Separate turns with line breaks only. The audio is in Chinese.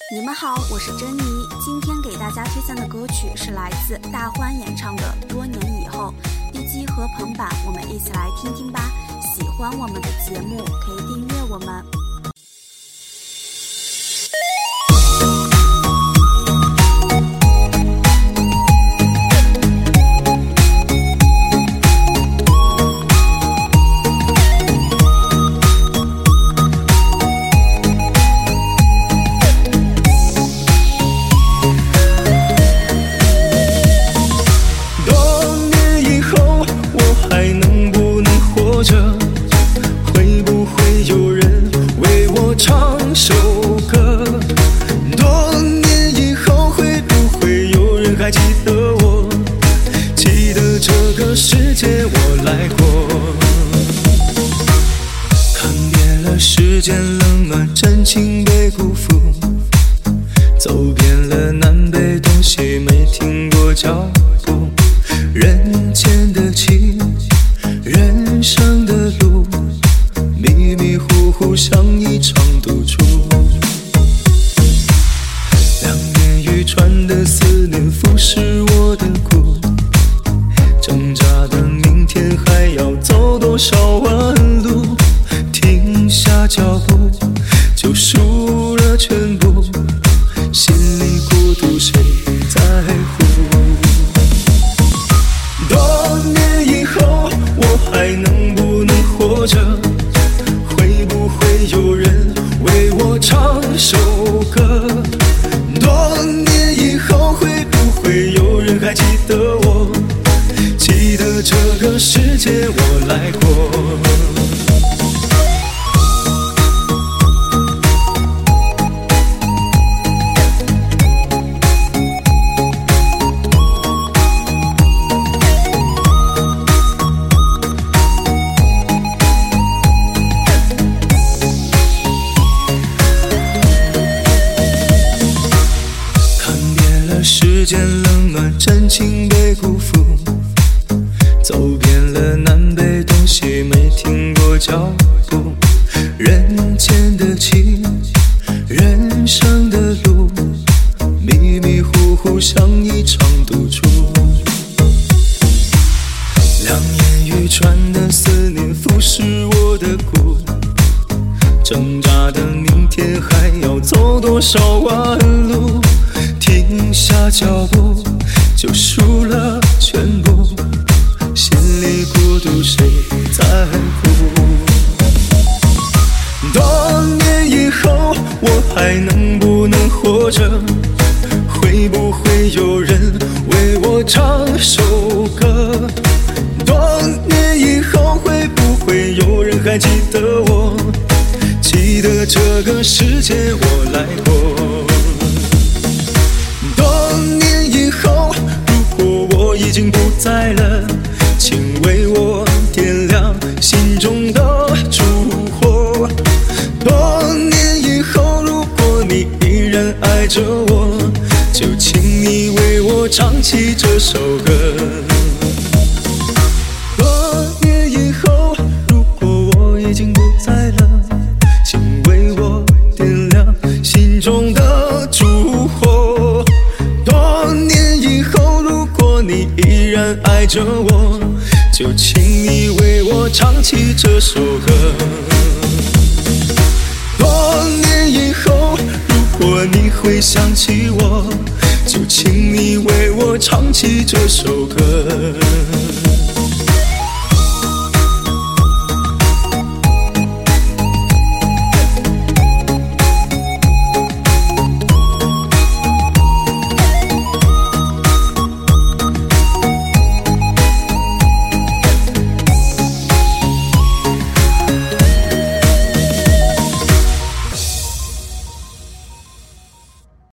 你们好，我是珍妮。今天给大家推荐的歌曲是来自大欢演唱的《多年以后》，低基合棚版，我们一起来听听吧。喜欢我们的节目，可以订阅我们。
会不会有人为我唱首歌？多年以后会不会有人还记得我？记得这个世界我来过，看遍了世间冷暖，真情被辜负，走遍了南北东西，没停过脚步。人间的情，人生的路，迷迷糊糊像一场赌注。两年渔船的思念腐蚀我的骨，挣扎的明天还要走多少弯路？停下脚步就输了全部，心里孤独谁在乎？多年以后我还能不能活着？会不会有人为我唱首歌？多年以后会不会有人还记得我？记得这个世界我来过。世间冷暖，真情被辜负，走遍了南北东西，没停过脚步。人间的情，人生的路，迷迷糊糊像一场赌注。两眼渔船的思念腐蚀我的骨，挣扎的明天还要走多少弯路？停下脚步就输了全部，心里孤独谁在乎？多年以后我还能不能活着？会不会有人为我唱首歌？多年以后会不会有人还记得我？记得这个世界我来过。多年以后，如果我已经不在了，请为我点亮心中的烛火。多年以后，如果你依然爱着我，就请你为我唱起这首歌。多年以后，如果我已经不在了，请为我点亮心中的烛火。多年以后，如果你依然爱着我，就请你为我唱起这首歌。多年以后，如果你会想起我，就请你为我唱起这首歌。